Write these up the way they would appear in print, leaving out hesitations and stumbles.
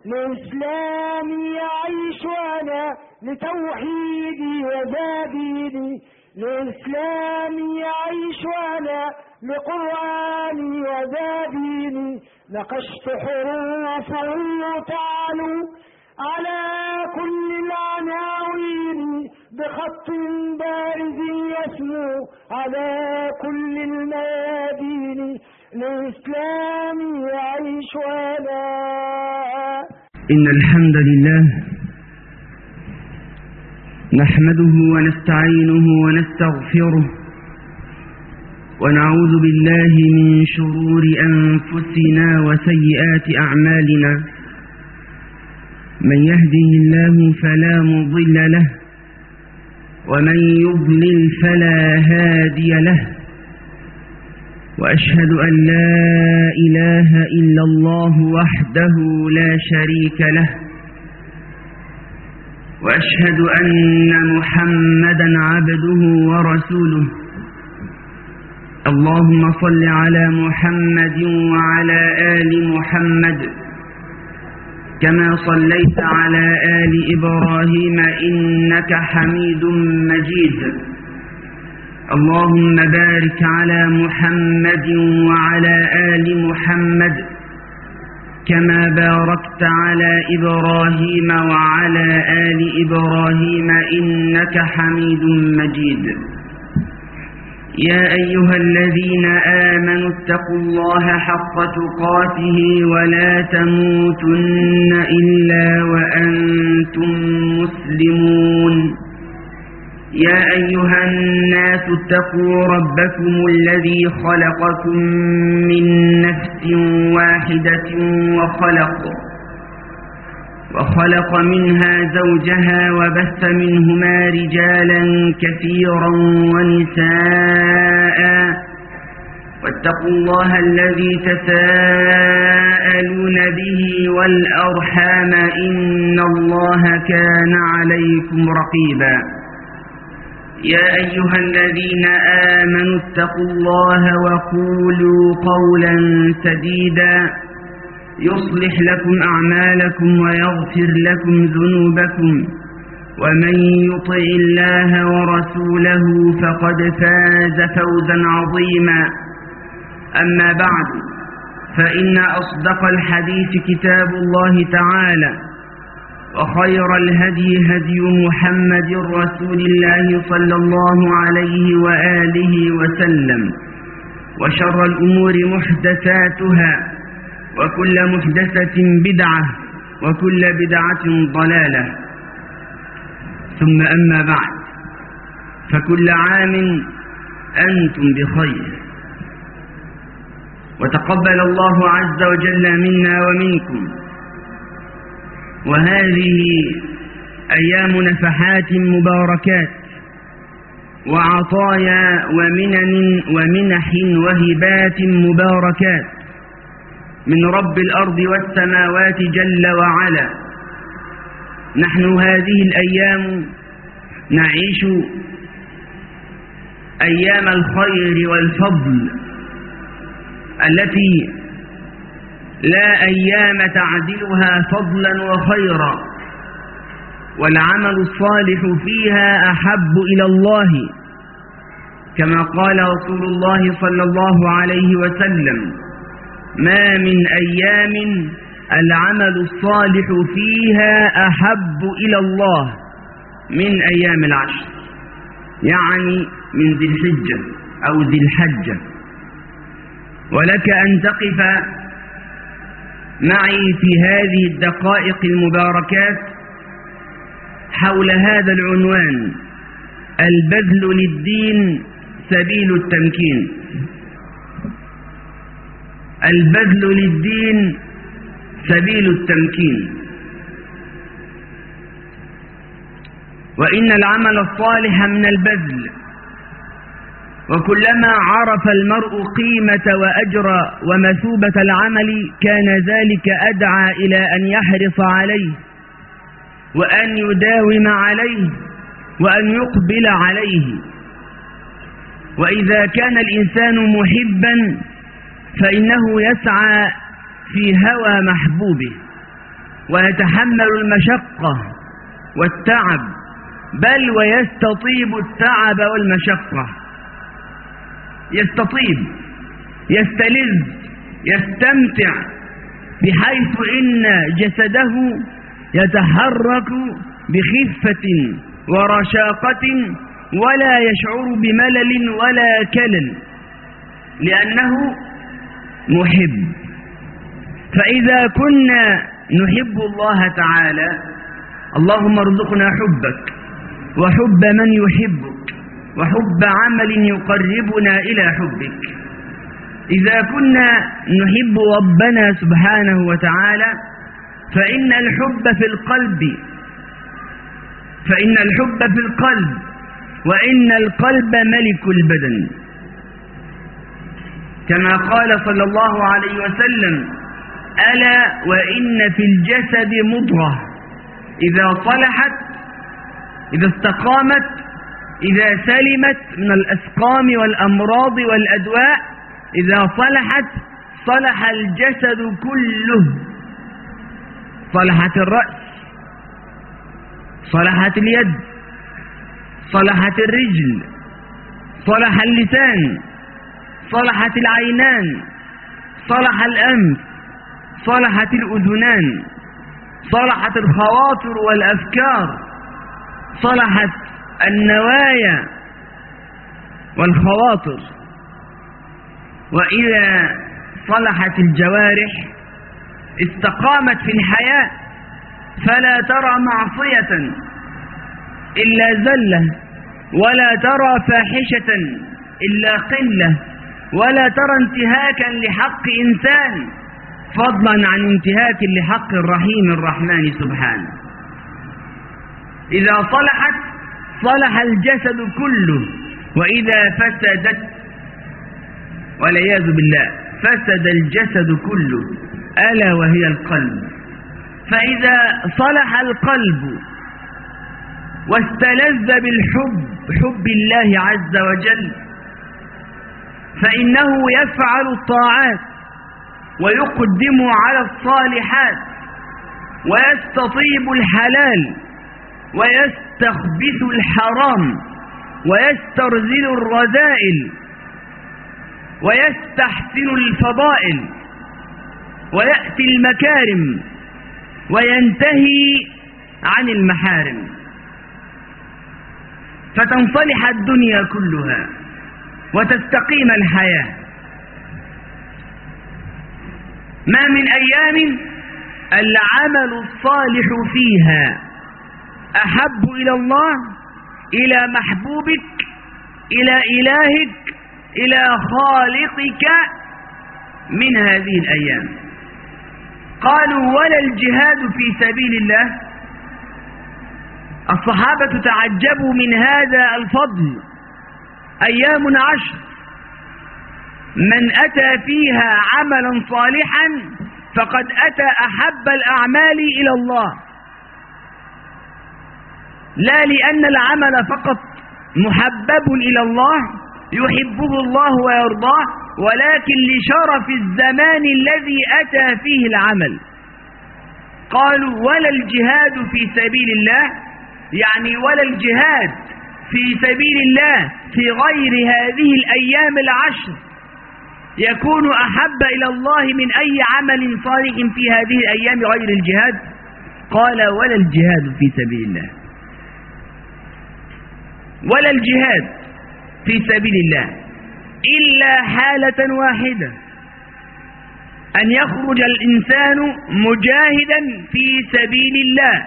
لإسلامي أعيش أنا، لتوحيدي وذا لإسلامي أعيش أنا، لقرآني وذا نقشت حروفه تعلو على كل العناوين، بخط بارز يسمو على كل الميادين، لإسلامي أعيش أنا. إن الحمد لله نحمده ونستعينه ونستغفره، ونعوذ بالله من شرور أنفسنا وسيئات أعمالنا. من يهده الله فلا مضل له، ومن يضلل فلا هادي له، وأشهد أن لا إله إلا الله وحده لا شريك له، وأشهد أن محمدا عبده ورسوله. اللهم صل على محمد وعلى آل محمد كما صليت على آل إبراهيم إنك حميد مجيد. اللهم بارك على محمد وعلى آل محمد كما باركت على إبراهيم وعلى آل إبراهيم إنك حميد مجيد. يا أيها الذين آمنوا اتقوا الله حق تقاته ولا تموتن إلا وأنتم مسلمون. يا أيها الناس اتقوا ربكم الذي خلقكم من نفس واحدة وخلق منها زوجها، وبث منهما رجالا كثيرا ونساء، واتقوا الله الذي تساءلون به والأرحام إن الله كان عليكم رقيبا. يا أيها الذين آمنوا اتقوا الله وقولوا قولا سديدا يصلح لكم أعمالكم ويغفر لكم ذنوبكم، ومن يطع الله ورسوله فقد فاز فوزا عظيما. أما بعد، فإن أصدق الحديث كتاب الله تعالى، وخير الهدي هدي محمد رسول الله صلى الله عليه وآله وسلم، وشر الأمور محدثاتها، وكل محدثة بدعة، وكل بدعة ضلالة. ثم أما بعد، فكل عام أنتم بخير، وتقبل الله عز وجل منا ومنكم. وهذه أيام نفحات مباركات وعطايا ومنح وهبات مباركات من رب الأرض والسماوات جل وعلا. نحن هذه الأيام نعيش أيام الخير والفضل التي لا أيام تعدلها فضلا وخيرا، والعمل الصالح فيها أحب إلى الله، كما قال رسول الله صلى الله عليه وسلم: ما من أيام العمل الصالح فيها أحب إلى الله من أيام العشر، يعني من ذي الحجة أو ذي الحجة. ولك أن تقف معي في هذه الدقائق المباركات حول هذا العنوان: البذل للدين سبيل التمكين. البذل للدين سبيل التمكين. وإن العمل الصالح من البذل، وكلما عرف المرء قيمة وأجر ومثوبة العمل كان ذلك أدعى إلى أن يحرص عليه، وأن يداوم عليه، وأن يقبل عليه. وإذا كان الإنسان محبا فإنه يسعى في هوى محبوبه، ويتحمل المشقة والتعب، بل ويستطيب التعب والمشقة، يستطيب، يستلذ، يستمتع، بحيث إن جسده يتحرك بخفة ورشاقة ولا يشعر بملل ولا كلل، لأنه محب. فإذا كنا نحب الله تعالى، اللهم ارزقنا حبك وحب من يحبك وحب عمل يقربنا إلى حبك. إذا كنا نحب ربنا سبحانه وتعالى فإن الحب في القلب وإن القلب ملك البدن، كما قال صلى الله عليه وسلم: ألا وإن في الجسد مضغة إذا صلحت، إذا استقامت، إذا سلمت من الأسقام والأمراض والأدواء، إذا صلحت صلح الجسد كله. صلحت الرأس، صلحت اليد، صلحت الرجل، صلح اللسان، صلحت العينان، صلح الأنف، صلحت الأذنان، صلحت الخواطر والأفكار، صلحت النوايا والخواطر. وإذا صلحت الجوارح استقامت في الحياة، فلا ترى معصية إلا زلة، ولا ترى فاحشة إلا قلة، ولا ترى انتهاكا لحق إنسان، فضلا عن انتهاك لحق الرحيم الرحمن سبحانه. إذا صلحت صلح الجسد كله، وإذا فسدت والعياذ بالله فسد الجسد كله، ألا وهي القلب. فإذا صلح القلب واستلذ حب الله عز وجل، فإنه يفعل الطاعات ويقدم على الصالحات، ويستطيب الحلال ويستخبث الحرام، ويسترذل الرذائل، ويستحسن الفضائل، ويأتي المكارم، وينتهي عن المحارم، فتنصلح الدنيا كلها وتستقيم الحياة. ما من أيام العمل الصالح فيها أحب إلى الله، إلى محبوبك، إلى إلهك، إلى خالقك من هذه الأيام. قالوا: ولا الجهاد في سبيل الله؟ الصحابة تعجبوا من هذا الفضل. أيام 10 من أتى فيها عملا صالحا فقد أتى أحب الأعمال إلى الله، لا لأن العمل فقط محبب إلى الله يحبه الله ويرضاه، ولكن لشرف الزمان الذي أتى فيه العمل. قالوا: ولا الجهاد في سبيل الله، يعني ولا الجهاد في سبيل الله في غير هذه الأيام 10 يكون أحب إلى الله من أي عمل صالح في هذه الأيام غير الجهاد. قال: ولا الجهاد في سبيل الله، ولا الجهاد في سبيل الله إلا حالة واحدة، أن يخرج الإنسان مجاهدا في سبيل الله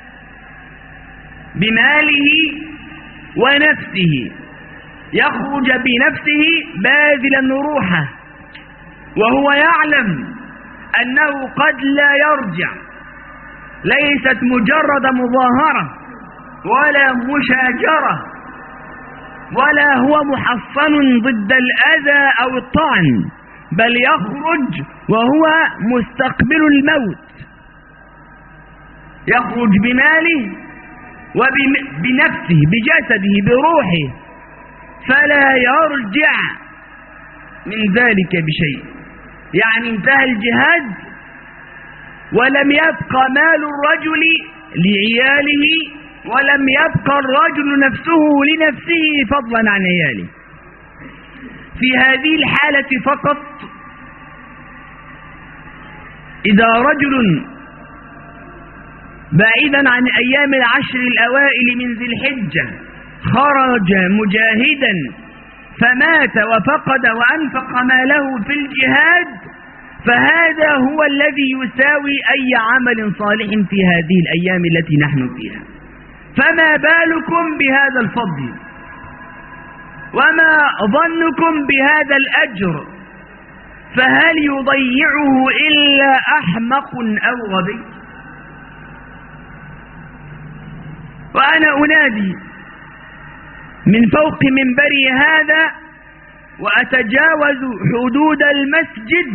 بماله ونفسه، يخرج بنفسه باذلا روحه وهو يعلم أنه قد لا يرجع، ليست مجرد مظاهرة ولا مشاجرة، ولا هو محصن ضد الأذى أو الطعن، بل يخرج وهو مستقبل الموت، يخرج بماله وبنفسه بجسده بروحه، فلا يرجع من ذلك بشيء. يعني انتهى الجهاد ولم يبق مال الرجل لعياله، ولم يبق الرجل نفسه لنفسه فضلا عن عياله. في هذه الحالة فقط إذا رجل بعيدا عن أيام العشر الأوائل من ذي الحجة خرج مجاهدا فمات وفقد وأنفق ماله في الجهاد، فهذا هو الذي يساوي أي عمل صالح في هذه الأيام التي نحن فيها. فما بالكم بهذا الفضل، وما ظنكم بهذا الأجر؟ فهل يضيعه إلا أحمق أو غبي؟ وأنا أنادي من فوق منبري هذا وأتجاوز حدود المسجد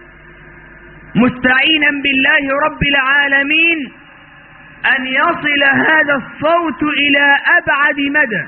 مستعينا بالله رب العالمين أن يصل هذا الصوت إلى أبعد مدى،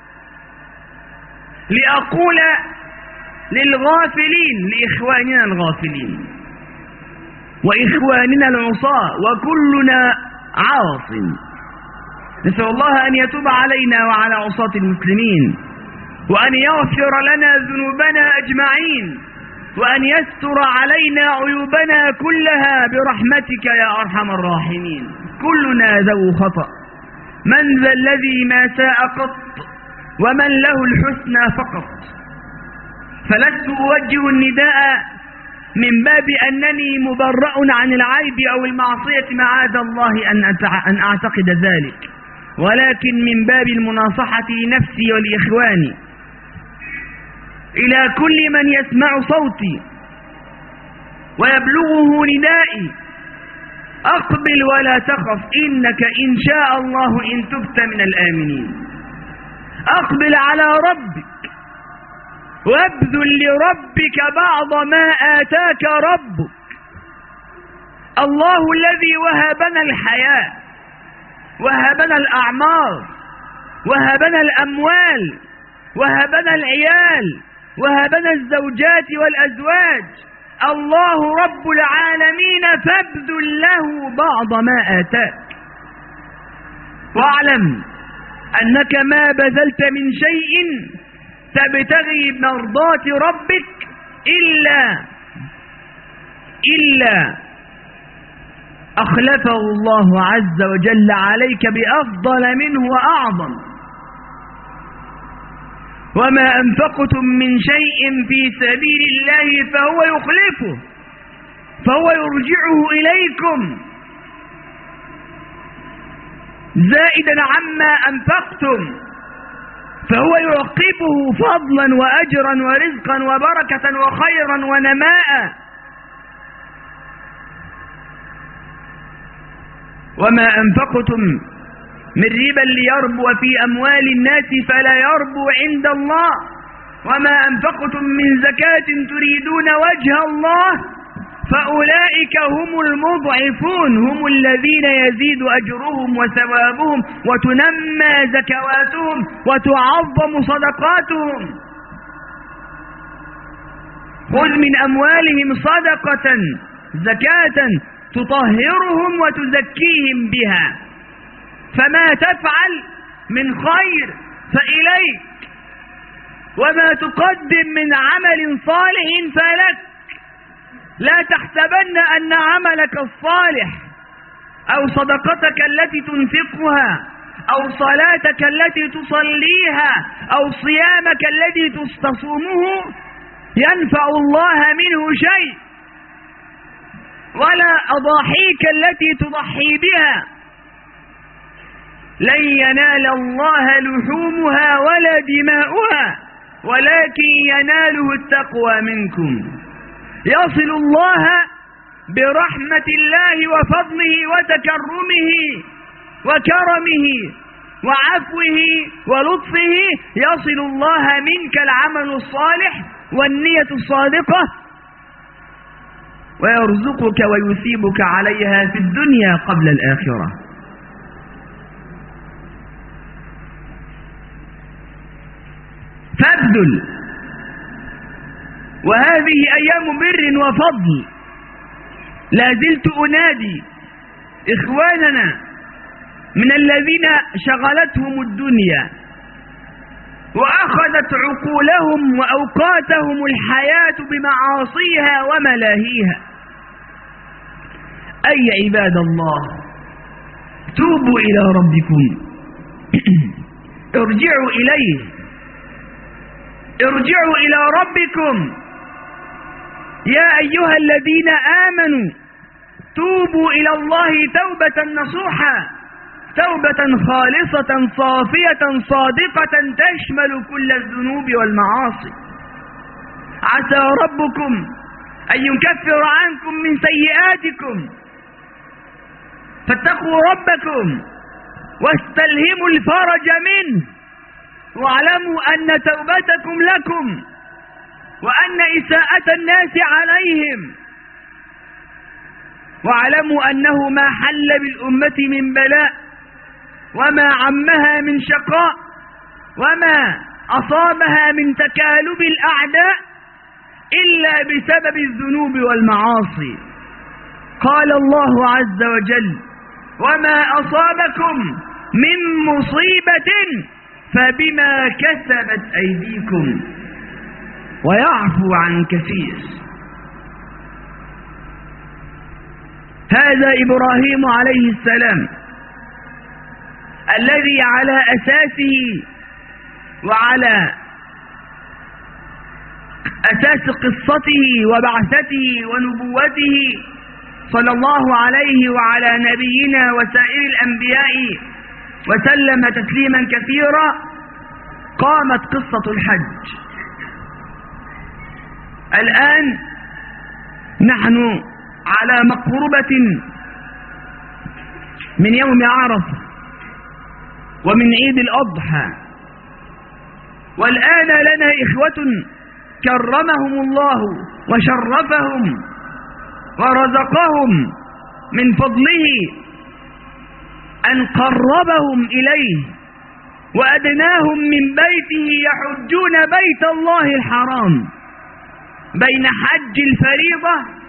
لأقول للغافلين، لإخواننا الغافلين وإخواننا العصاة وكلنا عاص، نسأل الله أن يتوب علينا وعلى عصاة المسلمين، وأن يغفر لنا ذنوبنا أجمعين، وأن يستر علينا عيوبنا كلها برحمتك يا أرحم الراحمين. كلنا ذو خطأ، من ذا الذي ما ساء قط، ومن له الحسنى فقط. فلست أوجه النداء من باب أنني مبرأ عن العيب أو المعصية معاذ الله أن أعتقد ذلك، ولكن من باب المناصحة لنفسي ولإخواني، إلى كل من يسمع صوتي ويبلغه ندائي: أقبل ولا تخف، إنك إن شاء الله إن تبت من الآمنين. أقبل على ربك وابذل لربك بعض ما آتاك ربك. الله الذي وهبنا الحياة، وهبنا الأعمار، وهبنا الأموال، وهبنا العيال، وهبنا الزوجات والأزواج، الله رب العالمين، فابذل له بعض ما آتاك، واعلم أنك ما بذلت من شيء تبتغي مرضات ربك إلا أخلفه الله عز وجل عليك بأفضل منه وأعظم. وما أنفقتم من شيء في سبيل الله فهو يخلفه، فهو يرجعه إليكم زائدا عما أنفقتم، فهو يعقبه فضلا وأجرا ورزقا وبركة وخيرا ونماء. وما أنفقتم من ربا ليربو في أموال الناس فلا يربو عند الله، وما أنفقتم من زكاة تريدون وجه الله فأولئك هم المضعفون، هم الذين يزيد أجرهم وثوابهم وتنمى زكواتهم وتعظم صدقاتهم. خذ من أموالهم صدقة زكاة تطهرهم وتزكيهم بها، فما تفعل من خير فإليك، وما تقدم من عمل صالح فلك. لا تحسبن أن عملك الصالح أو صدقتك التي تنفقها أو صلاتك التي تصليها أو صيامك الذي تصومه ينفع الله منه شيء، ولا أضاحيك التي تضحي بها لن ينال الله لحومها ولا دماؤها ولكن يناله التقوى منكم. يصل الله برحمة الله وفضله وتكرمه وكرمه وعفوه ولطفه، يصل الله منك العمل الصالح والنية الصادقة، ويرزقك ويثيبك عليها في الدنيا قبل الآخرة. فابذل، وهذه أيام بر وفضل، لا زلت أنادي إخواننا من الذين شغلتهم الدنيا وأخذت عقولهم وأوقاتهم الحياة بمعاصيها وملاهيها. أي عباد الله، توبوا إلى ربكم، ارجعوا إليه، ارجعوا إلى ربكم يا أيها الذين آمنوا، توبوا إلى الله توبة نصوحا، توبة خالصة صافية صادقة تشمل كل الذنوب والمعاصي. عسى ربكم أن يكفر عنكم من سيئاتكم، فاتقوا ربكم واستلهموا الفرج منه، واعلموا أن توبتكم لكم وأن إساءة الناس عليهم، واعلموا أنه ما حل بالأمة من بلاء وما عمها من شقاء وما أصابها من تكالب الأعداء إلا بسبب الذنوب والمعاصي. قال الله عز وجل: وما أصابكم من مصيبة فبما كسبت أيديكم ويعفو عن كثير. هذا إبراهيم عليه السلام الذي على أساسه وعلى أساس قصته وبعثته ونبوته صلى الله عليه وعلى نبينا وسائر الأنبياء وسلم تسليما كثيرا قامت قصة الحج. الآن نحن على مقربة من يوم عرفة ومن عيد الأضحى، والآن لنا إخوة كرمهم الله وشرفهم ورزقهم من فضله أن قربهم إليه وأدناهم من بيته يحجون بيت الله الحرام بين حج الفريضة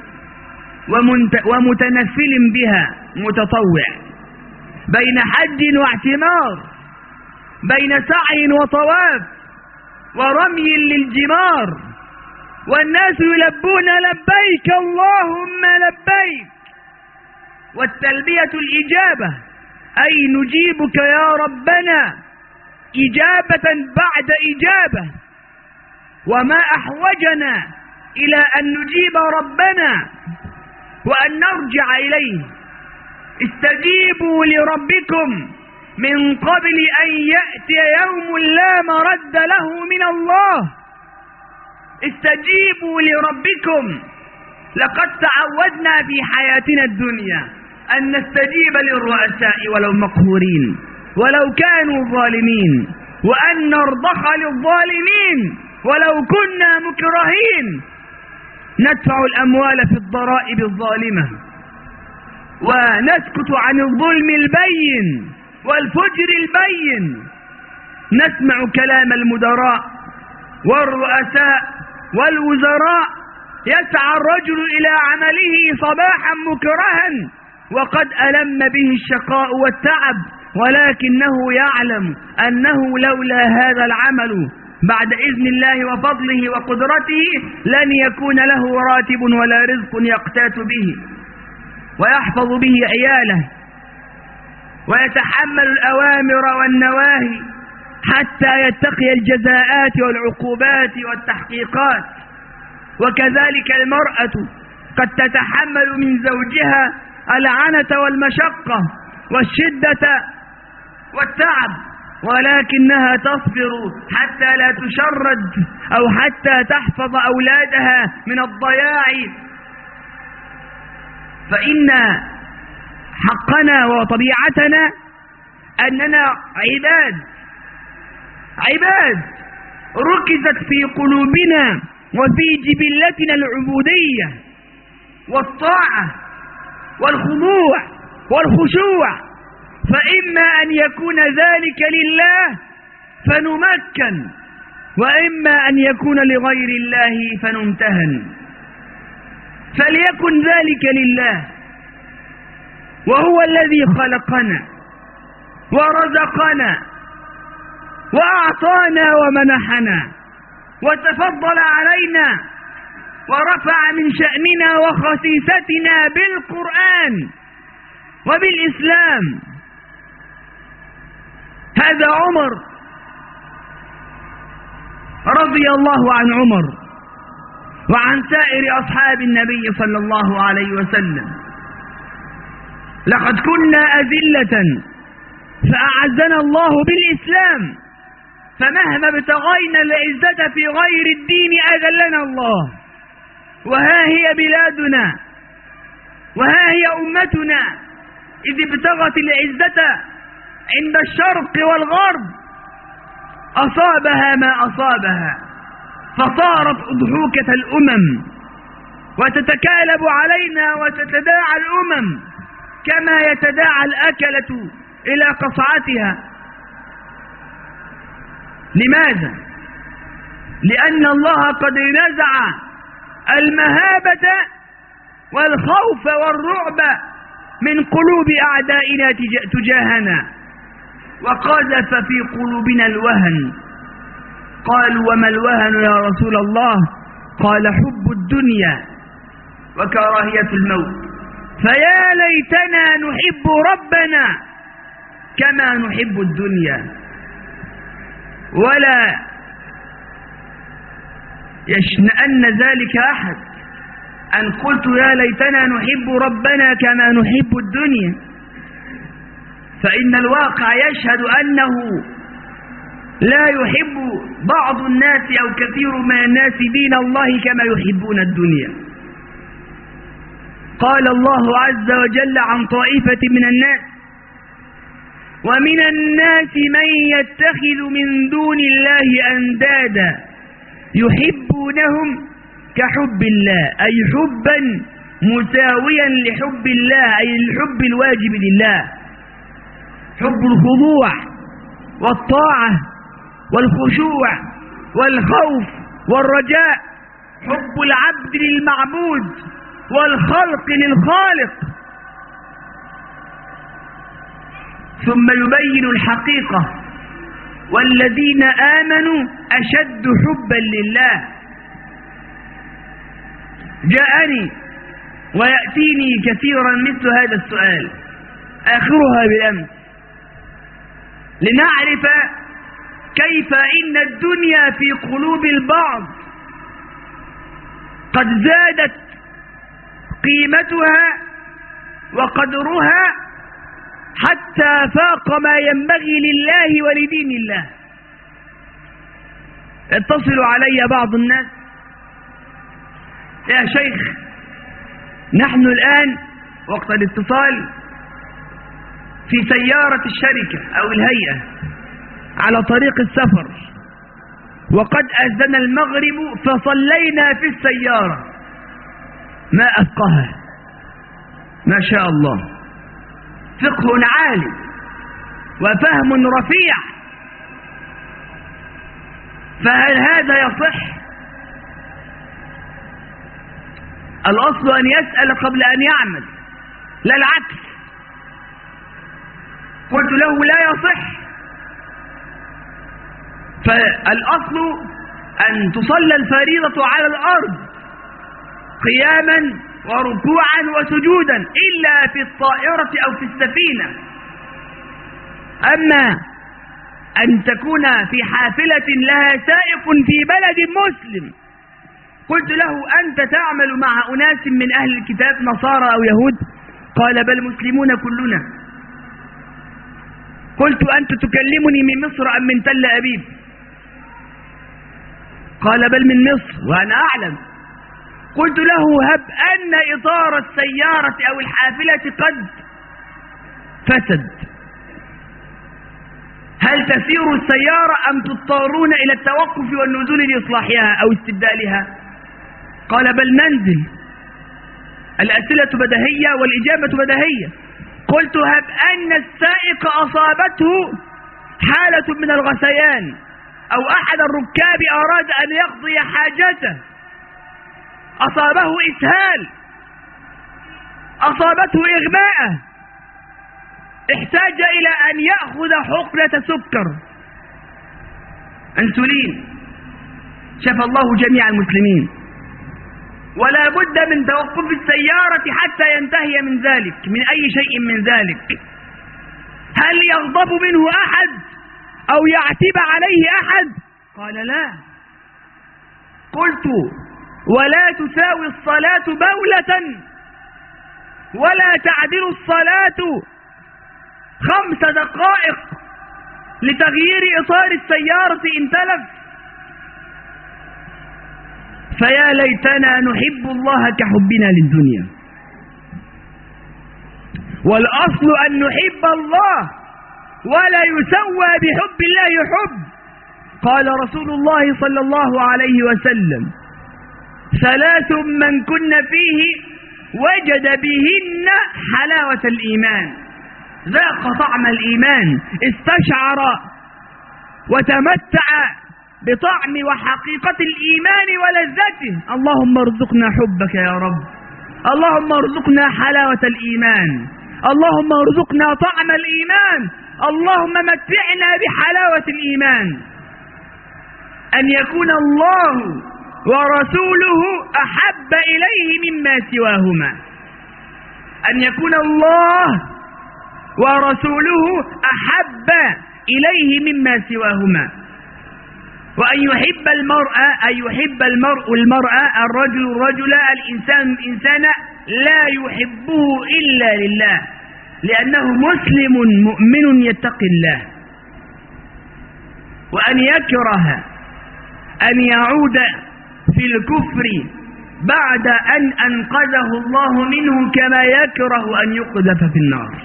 ومتنفل بها متطوع، بين حج واعتمار، بين سعي وطواف ورمي للجمار، والناس يلبون لبيك اللهم لبيك، والتلبية الإجابة أي نجيبك يا ربنا إجابة بعد إجابة. وما أحوجنا إلى أن نجيب ربنا وأن نرجع إليه. استجيبوا لربكم من قبل أن يأتي يوم لا مرد له من الله. استجيبوا لربكم. لقد تعودنا في حياتنا الدنيا أن نستجيب للرؤساء ولو مقهورين ولو كانوا ظالمين، وأن نرضخ للظالمين ولو كنا مكرهين. ندفع الأموال في الضرائب الظالمة ونسكت عن الظلم البين والفجر البين. نسمع كلام المدراء والرؤساء والوزراء. يسعى الرجل إلى عمله صباحا مكرها وقد ألم به الشقاء والتعب، ولكنه يعلم أنه لولا هذا العمل بعد إذن الله وفضله وقدرته لن يكون له راتب ولا رزق يقتات به ويحفظ به عياله، ويتحمل الأوامر والنواهي حتى يتقي الجزاءات والعقوبات والتحقيقات. وكذلك المرأة قد تتحمل من زوجها العنة والمشقة والشدة والتعب، ولكنها تصبر حتى لا تشرد أو حتى تحفظ أولادها من الضياع. فإن حقنا وطبيعتنا أننا عباد ركزت في قلوبنا وفي جبلتنا العبودية والطاعة والخضوع والخشوع، فإما أن يكون ذلك لله فنمكن، وإما أن يكون لغير الله فنمتهن. فليكن ذلك لله، وهو الذي خلقنا ورزقنا وأعطانا ومنحنا وتفضل علينا ورفع من شأننا وخسيستنا بالقرآن وبالإسلام. هذا عمر رضي الله عن عمر وعن سائر أصحاب النبي صلى الله عليه وسلم. لقد كنا أذلة فأعزنا الله بالإسلام، فمهما ابتغينا العزة في غير الدين أذلنا الله. وها هي بلادنا وها هي أمتنا إذ ابتغت العزة عند الشرق والغرب أصابها ما أصابها، فصارت أضحوكة الأمم وتتكالب علينا وتتداعى الأمم كما يتداعى الأكلة إلى قصعتها. لماذا؟ لأن الله قد نزع المهابة والخوف والرعب من قلوب أعدائنا تجاهنا، وقذف في قلوبنا الوهن. قالوا وما الوهن يا رسول الله؟ قال حب الدنيا وكراهية الموت. فيا ليتنا نحب ربنا كما نحب الدنيا، ولا يشنأن ذلك أحد أن قلت يا ليتنا نحب ربنا كما نحب الدنيا، فإن الواقع يشهد أنه لا يحب بعض الناس أو كثير من الناس دين الله كما يحبون الدنيا. قال الله عز وجل عن طائفة من الناس ومن الناس من يتخذ من دون الله أندادا يحبونهم كحب الله، أي حبا مساويا لحب الله، أي الحب الواجب لله، حب الخضوع والطاعة والخشوع والخوف والرجاء، حب العبد للمعبود والخلق للخالق. ثم يبين الحقيقة والذين آمنوا أشد حبا لله. جاءني ويأتيني كثيرا مثل هذا السؤال آخرها بالأمس، لنعرف كيف إن الدنيا في قلوب البعض قد زادت قيمتها وقدرها حتى فاق ما ينبغي لله ولدين الله. يتصل علي بعض الناس: يا شيخ نحن الآن وقت الاتصال في سيارة الشركة أو الهيئة على طريق السفر، وقد أذن المغرب فصلينا في السيارة. ما أفقه، ما شاء الله، فقه عالي وفهم رفيع. فهل هذا يصح؟ الأصل أن يسأل قبل أن يعمل، لا العكس. قلت له لا يصح. فالأصل أن تصلى الفريضة على الأرض قياما وركوعا وسجودا إلا في الطائرة أو في السفينة. أما أن تكون في حافلة لها سائق في بلد مسلم، قلت له أنت تعمل مع أناس من أهل الكتاب نصارى أو يهود؟ قال بل مسلمون كلنا. قلت أنت تكلمني من مصر أم من تل أبيب؟ قال بل من مصر وأنا أعلم. قلت له هب أن إطار السيارة أو الحافلة قد فسد، هل تسير السيارة أم تضطرون إلى التوقف والنزول لإصلاحها أو استبدالها؟ قال بل ننزل. الأسئلة بديهية والإجابة بديهية. قلت هب أن السائق أصابته حالة من الغثيان أو أحد الركاب أراد أن يقضي حاجته، أصابه إسهال أصابته إغماء، احتاج إلى أن يأخذ حقنة سكر أنسولين، شفى الله جميع المسلمين. ولا بد من توقف السيارة حتى ينتهي من ذلك، من أي شيء من ذلك. هل يغضب منه أحد أو يعتب عليه أحد؟ قال لا. قلت ولا تساوي الصلاة بولة ولا تعدل الصلاة 5 دقائق لتغيير إطار السيارة إن تلف. فيا ليتنا نحب الله كحبنا للدنيا، والأصل أن نحب الله ولا يسوى بحب الله حب. قال رسول الله صلى الله عليه وسلم: 3 من كن فيه وجد بهن حلاوة الإيمان، ذاق طعم الإيمان، استشعر وتمتع بطعم وحقيقة الإيمان ولذته. اللهم ارزقنا حبك يا رب، اللهم ارزقنا حلاوة الإيمان، اللهم ارزقنا طعم الإيمان، اللهم متعنا بحلاوة الإيمان. أن يكون الله ورسوله أحب إليه مما سواهما، أن يكون الله ورسوله أحب إليه مما سواهما، وأن يحب المرء المرأة، الرجل الرجل، الإنسان الإنسان، لا يحبه إلا لله، لأنه مسلم مؤمن يتقي الله. وأن يكره أن يعود في الكفر بعد أن أنقذه الله منه، كما يكره أن يقذف في النار.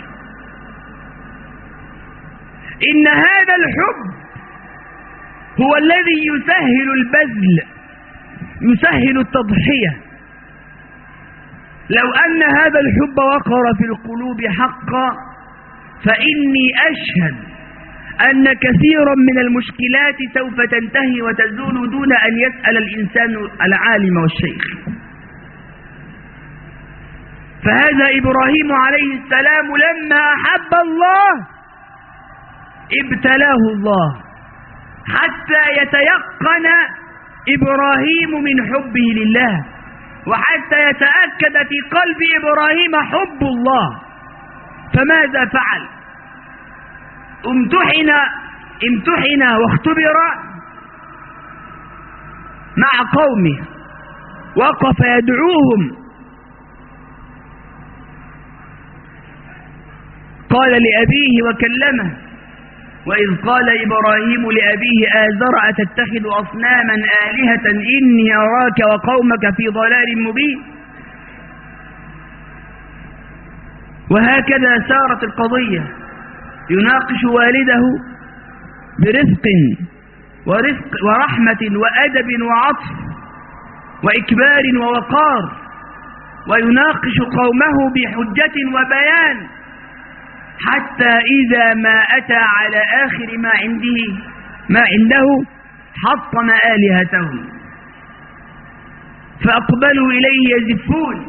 إن هذا الحب هو الذي يسهل البذل، يسهل التضحية. لو أن هذا الحب وقر في القلوب حقا، فإني أشهد أن كثيرا من المشكلات سوف تنتهي وتزول دون أن يسأل الإنسان العالم والشيخ. فهذا إبراهيم عليه السلام لما أحب الله ابتلاه الله حتى يتيقن إبراهيم من حبه لله، وحتى يتأكد في قلب إبراهيم حب الله. فماذا فعل؟ امتحن واختبر مع قومه، وقف يدعوهم. قال لأبيه وكلمه: وإذ قال إبراهيم لأبيه آزر أتتخذ أصناما آلهة إني أراك وقومك في ضلال مبين. وهكذا سارت القضية، يناقش والده برفق ورحمة وأدب وعطف وإكبار ووقار، ويناقش قومه بحجة وبيان، حتى إذا ما أتى على آخر ما عنده حطم آلهتهم، فأقبلوا إليه يزفون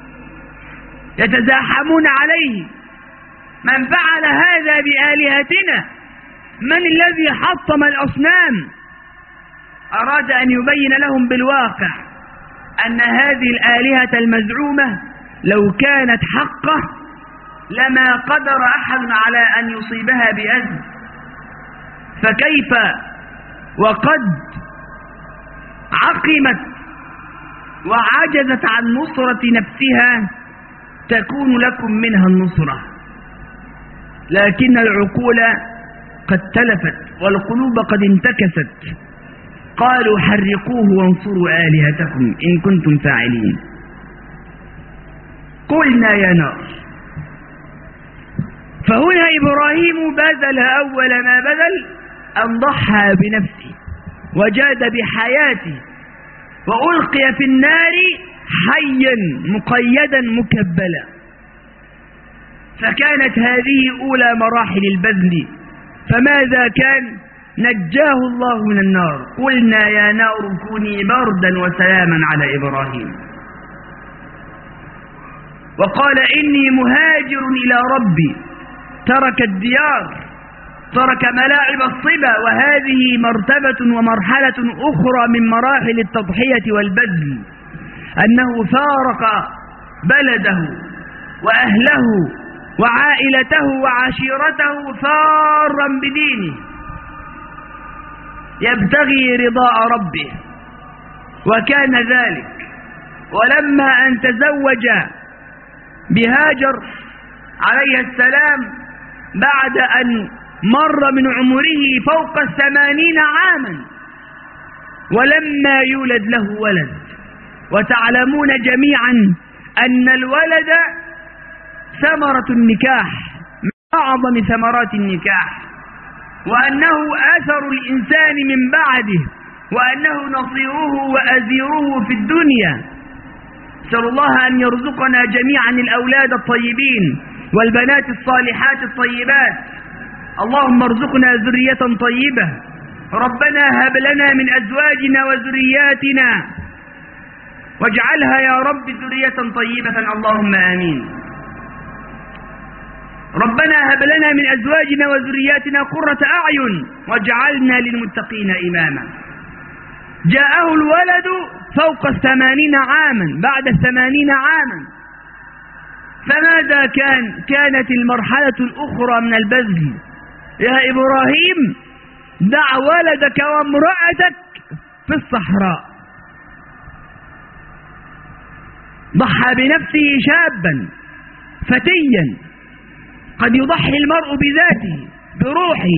يتزاحمون عليه: من فعل هذا بآلهتنا؟ من الذي حطم الأصنام؟ أراد أن يبين لهم بالواقع أن هذه الآلهة المزعومة لو كانت حقه لما قدر أحد على أن يصيبها بأذى، فكيف وقد عقمت وعجزت عن نصرة نفسها تكون لكم منها النصرة. لكن العقول قد تلفت والقلوب قد انتكست. قالوا: حرقوه وانصروا آلهتكم إن كنتم فاعلين. قلنا يا نار. فهنا إبراهيم بذل أول ما بذل، أن ضحى بنفسه وجاد بحياته، وألقي في النار حيا مقيدا مكبلا. فكانت هذه أولى مراحل البذل. فماذا كان؟ نجاه الله من النار. قلنا يا نار كوني بردا وسلاما على إبراهيم. وقال إني مهاجر إلى ربي، ترك الديار، ترك ملاعب الصبا، وهذه مرتبة ومرحلة أخرى من مراحل التضحية والبذل، أنه فارق بلده وأهله وعائلته وعشيرته فارا بدينه يبتغي رضاء ربه. وكان ذلك، ولما أن تزوج بهاجر عليه السلام بعد أن مر من عمره فوق 80 عاما ولما يولد له ولد. وتعلمون جميعا أن الولد ثمرة النكاح، من أعظم ثمرات النكاح، وأنه أثر الإنسان من بعده، وأنه نصيره وأزيره في الدنيا. نسأل الله أن يرزقنا جميعا الأولاد الطيبين والبنات الصالحات الطيبات. اللهم ارزقنا ذرية طيبة. ربنا هب لنا من أزواجنا وذرياتنا واجعلها يا رب ذرية طيبة، اللهم آمين. ربنا هب لنا من أزواجنا وذرياتنا قرة أعين واجعلنا للمتقين إماما. جاءه الولد فوق 80 عاما، بعد 80 عاما، فماذا كانت المرحلة الأخرى من البذل؟ يا إبراهيم دع ولدك وامرأتك في الصحراء. ضحى بنفسه شابا فتيا، قد يضحي المرء بذاته بروحه،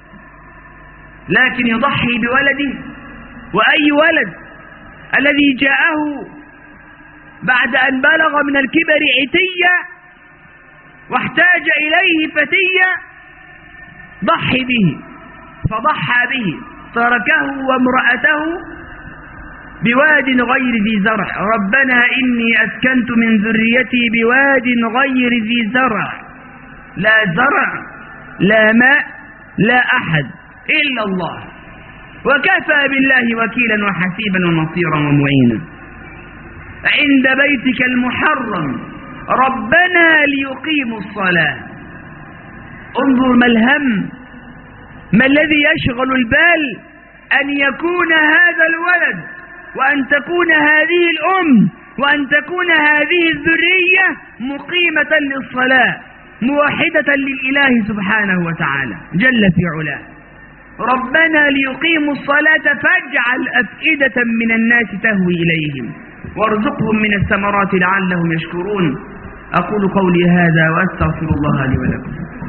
لكن يضحي بولده. وأي ولد الذي جاءه بعد أن بلغ من الكبر عتيا واحتاج إليه فتيا ضحي به، فضحى به، تركه وامرأته بواد غير ذي زرع. ربنا إني أسكنت من ذريتي بواد غير ذي زرع، لا زرع لا ماء لا أحد إلا الله، وكفى بالله وكيلا وحسيبا ونصيرا ومعينا. عند بيتك المحرم ربنا ليقيموا الصلاة. انظر ما الهم، ما الذي يشغل البال؟ أن يكون هذا الولد، وأن تكون هذه الأم، وأن تكون هذه الذرية مقيمة للصلاة، موحدة للإله سبحانه وتعالى جل في علاه. ربنا ليقيموا الصلاة فاجعل أفئدة من الناس تهوي إليهم وارزقهم من الثمرات لعلهم يشكرون. أقول قولي هذا وأستغفر الله لي ولكم.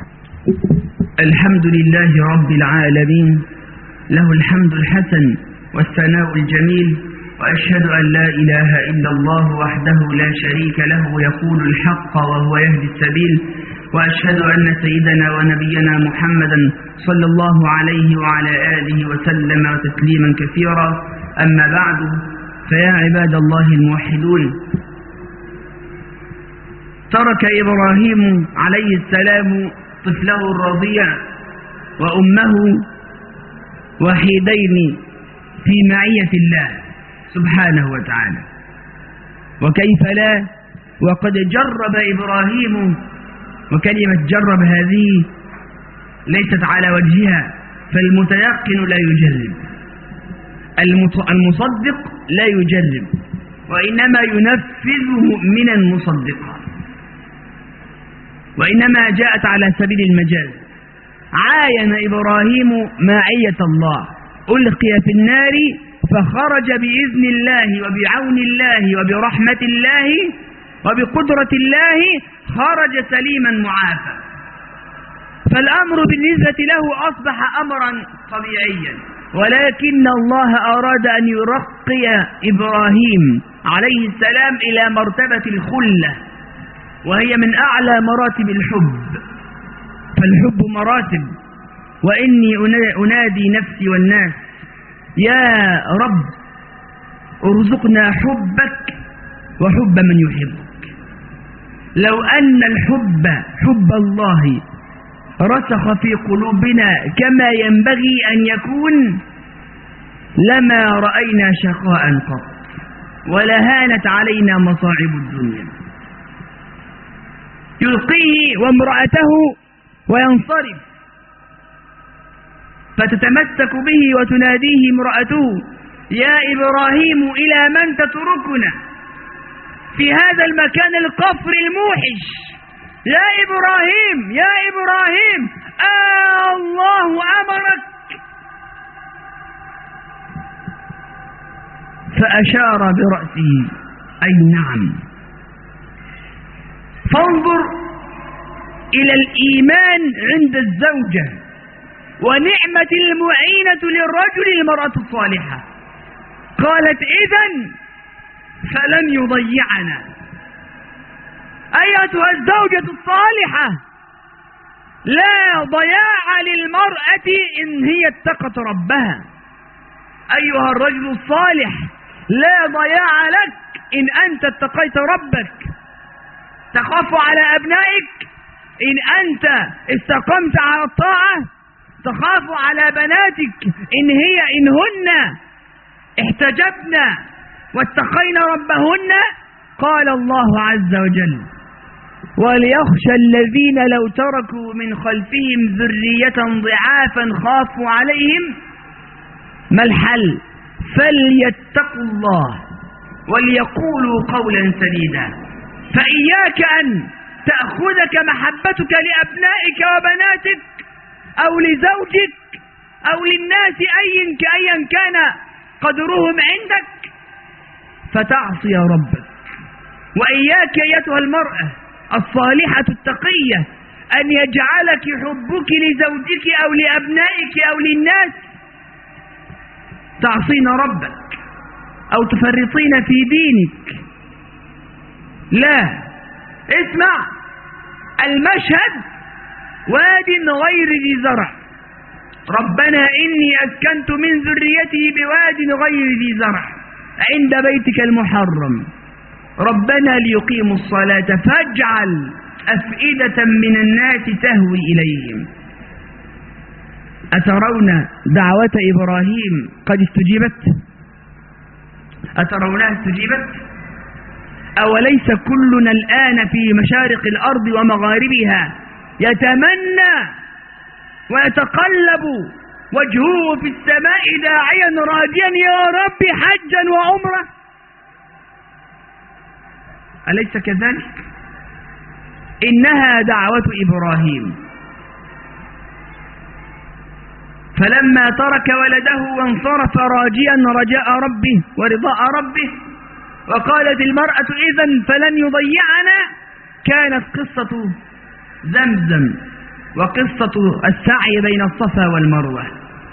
الحمد لله رب العالمين، له الحمد الحسن والثناء الجميل، وأشهد أن لا إله إلا الله وحده لا شريك له يقول الحق وهو يهدي السبيل، وأشهد أن سيدنا ونبينا محمدا صلى الله عليه وعلى آله وسلم تسليما كثيرا. أما بعد، فيا عباد الله الموحدون، ترك إبراهيم عليه السلام طفله الرضيع وأمه وحيدين في معية الله سبحانه وتعالى. وكيف لا، وقد جرب إبراهيم، وكلمة جرب هذه ليست على وجهها، فالمتيقن لا يجرب، المصدق لا يجرب، وإنما ينفذ مؤمنا مصدقا، وإنما جاءت على سبيل المجاز. عاين إبراهيم معية الله، ألقي في النار فخرج بإذن الله وبعون الله وبرحمة الله وبقدرة الله، خرج سليما معافى. فالأمر بالنسبة له أصبح أمرا طبيعيا، ولكن الله أراد أن يرقي إبراهيم عليه السلام إلى مرتبة الخلة، وهي من أعلى مراتب الحب، فالحب مراتب. وإني أنادي نفسي والناس: يا رب ارزقنا حبك وحب من يحبك. لو أن الحب حب الله رسخ في قلوبنا كما ينبغي أن يكون، لما رأينا شقاء قط، ولهانت علينا مصاعب الدنيا. يلقيه وامرأته وينصرف، فتتمسك به وتناديه امرأته: يا إبراهيم إلى من تتركنا في هذا المكان القفر الموحش؟ يا إبراهيم يا إبراهيم، الله أمرك. فأشار برأسه أي نعم. فانظر إلى الإيمان عند الزوجة ونعمة المعينة للرجل المرأة الصالحة. قالت: إذن فلن يضيعنا. أيتها الزوجة الصالحة، لا ضياع للمرأة إن هي اتقت ربها. أيها الرجل الصالح، لا ضياع لك إن أنت اتقيت ربك. تخاف على أبنائك إن أنت استقمت على الطاعة. تخاف على بناتك إن هن احتجبن واتقين ربهن. قال الله عز وجل: وليخشى الذين لو تركوا من خلفهم ذرية ضعافا خافوا عليهم. ما الحل؟ فليتقوا الله وليقولوا قولا سديدا. فإياك أن تأخذك محبتك لأبنائك وبناتك أو لزوجك أو للناس أيا كان قدرهم عندك فتعصي ربك. وإياك أيتها المرأة الصالحة التقية أن يجعلك حبك لزوجك أو لأبنائك أو للناس تعصين ربك أو تفرطين في دينك. لا، اسمع المشهد: واد غير ذي زرع. ربنا إني أسكنت من ذريتي بواد غير ذي زرع عند بيتك المحرم ربنا ليقيموا الصلاة فاجعل أفئدة من الناس تهوي إليهم. أترون دعوة إبراهيم قد استجيبت؟ أترونها استجيبت؟ أوليس كلنا الآن في مشارق الأرض ومغاربها يتمنى ويتقلب وجهه في السماء داعيا راجيا: يا رب حجا وعمرة؟ أليس كذلك؟ إنها دعوة إبراهيم. فلما ترك ولده وانصرف راجيا رجاء ربه ورضاء ربه وقالت المرأة: إذن فلن يضيعنا، كانت قصة زمزم وقصة السعي بين الصفا والمروة.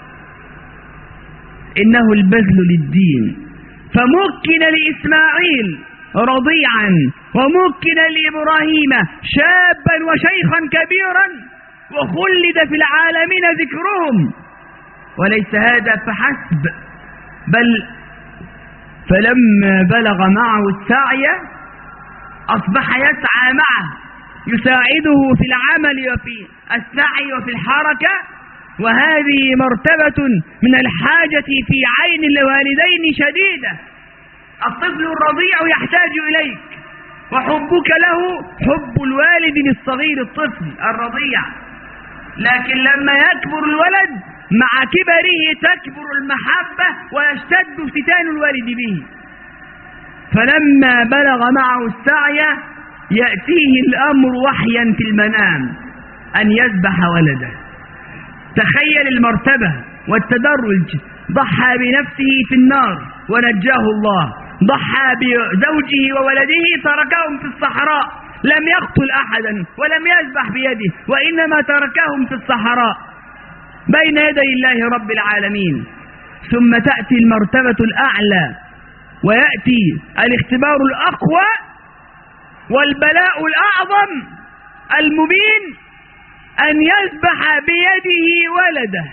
إنه البذل للدين. فمكن لإسماعيل رضيعا ومكن لإبراهيم شابا وشيخا كبيرا وخلد في العالمين ذكرهم. وليس هذا فحسب، بل فلما بلغ معه السعي أصبح يسعى معه يساعده في العمل وفي السعي وفي الحركة. وهذه مرتبة من الحاجة في عين الوالدين شديدة. الطفل الرضيع يحتاج إليك، وحبك له حب الوالد للصغير الطفل الرضيع. لكن لما يكبر الولد مع كبره تكبر المحبة ويشتد فتان الوالد به. فلما بلغ معه السعي يأتيه الأمر وحيا في المنام أن يذبح ولده. تخيل المرتبة والتدرج. ضحى بنفسه في النار ونجاه الله، ضحى بزوجه وولده تركهم في الصحراء، لم يقتل أحدا ولم يذبح بيده، وإنما تركهم في الصحراء بين يدي الله رب العالمين. ثم تأتي المرتبة الأعلى ويأتي الاختبار الأقوى والبلاء الأعظم المبين، أن يذبح بيده ولده.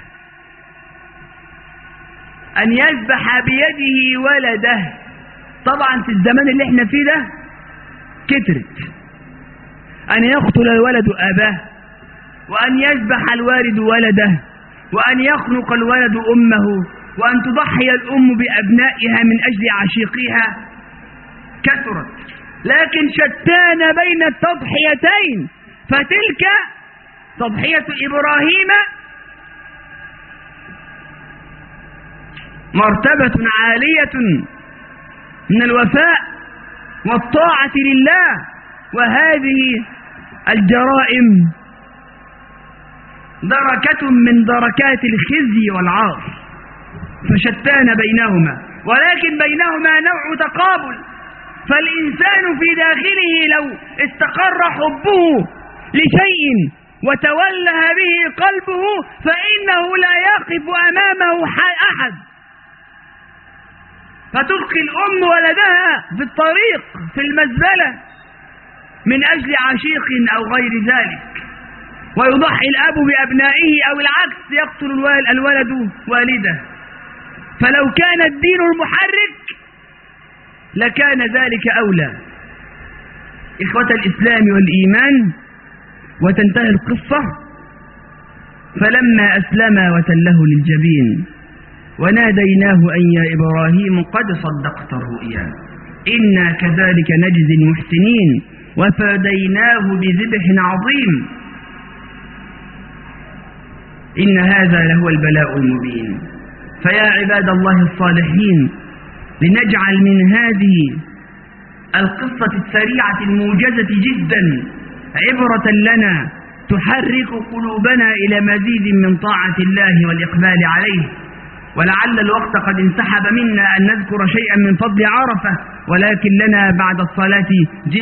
أن يذبح بيده ولده. طبعا في الزمان اللي احنا فيه ده كترت أن يقتل الولد أباه، وأن يذبح الوالد ولده، وأن يخنق الولد أمه، وأن تضحي الأم بأبنائها من أجل عشيقها. كثرت لكن شتان بين التضحيتين، فتلك تضحية إبراهيم مرتبة عالية من الوفاء والطاعة لله، وهذه الجرائم دركة من دركات الخزي والعار، فشتان بينهما، ولكن بينهما نوع تقابل. فالإنسان في داخله لو استقر حبه لشيء وتوله به قلبه فإنه لا يقف أمامه أحد، فتلقي الأم ولدها في الطريق في المزبلة من أجل عشيق أو غير ذلك، ويضحي الأب بأبنائه أو العكس، يقتل الولد والده. فلو كان الدين المحرك لكان ذلك أولى. إخوة الإسلام والإيمان، وتنتهي القصة: فلما أسلما وتله للجبين وناديناه أن يا إبراهيم قد صدقت الرؤيا إنا كذلك نجزي المحسنين وفديناه بذبح عظيم إن هذا لهو البلاء المبين. فيا عباد الله الصالحين، لنجعل من هذه القصة السريعة الموجزة جدا عبرة لنا تحرك قلوبنا إلى مزيد من طاعة الله والإقبال عليه. ولعل الوقت قد انسحب منا أن نذكر شيئا من فضل عرفة، ولكن لنا بعد الصلاة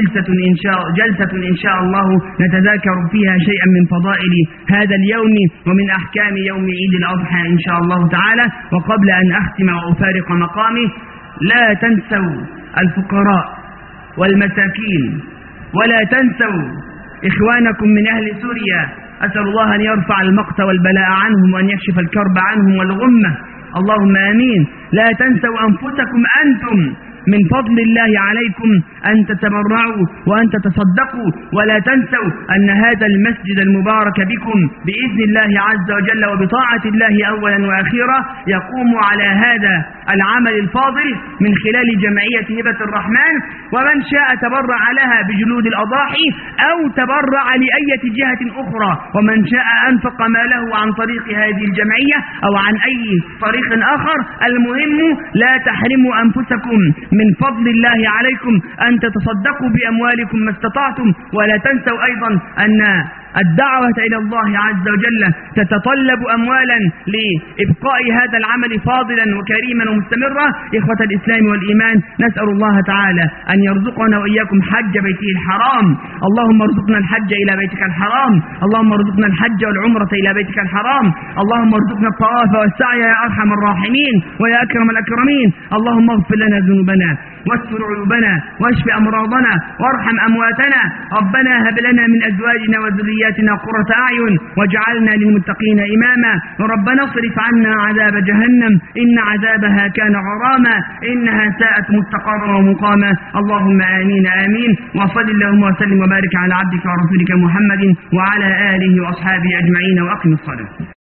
جلسة إن شاء الله نتذاكر فيها شيئا من فضائل هذا اليوم ومن أحكام يوم عيد الأضحى إن شاء الله تعالى. وقبل أن أختم وأفارق مقامي، لا تنسوا الفقراء والمساكين، ولا تنسوا إخوانكم من أهل سوريا. أسأل الله أن يرفع المقت والبلاء عنهم وأن يكشف الكرب عنهم والغمة، اللهم آمين. لا تنسوا أنفسكم أنتم من فضل الله عليكم أن تتبرعوا وأن تتصدقوا، ولا تنسوا أن هذا المسجد المبارك بكم بإذن الله عز وجل وبطاعة الله أولا وأخيرا يقوم على هذا العمل الفاضل من خلال جمعية هبة الرحمن، ومن شاء تبرع لها بجلود الأضاحي أو تبرع لأي جهة أخرى، ومن شاء أنفق ماله عن طريق هذه الجمعية أو عن أي طريق آخر. المهم لا تحرموا أنفسكم من فضل الله عليكم أن تتصدقوا بأموالكم ما استطعتم. ولا تنسوا أيضا أن الدعوة إلى الله عز وجل تتطلب أموالا لإبقاء هذا العمل فاضلا وكريما ومستمرا. إخوة الإسلام والإيمان، نسأل الله تعالى أن يرزقنا وإياكم حج بيته الحرام. اللهم ارزقنا الحج إلى بيتك الحرام، اللهم ارزقنا الحج والعمرة إلى بيتك الحرام، اللهم ارزقنا الطواف والسعي يا أرحم الراحمين ويا أكرم الأكرمين. اللهم اغفر لنا ذنوبنا واستر عيوبنا واشف أمراضنا وارحم أمواتنا. ربنا هب لنا من أزواجنا وذرياتنا قرة أعين واجعلنا للمتقين إماما. ربنا اصرف عنا عذاب جهنم إن عذابها كان غراما إنها ساءت مستقرا ومقاما. اللهم آمين آمين. وصل اللهم وسلم وبارك على عبدك ورسولك محمد وعلى آله وأصحابه أجمعين، وأقم الصلاة.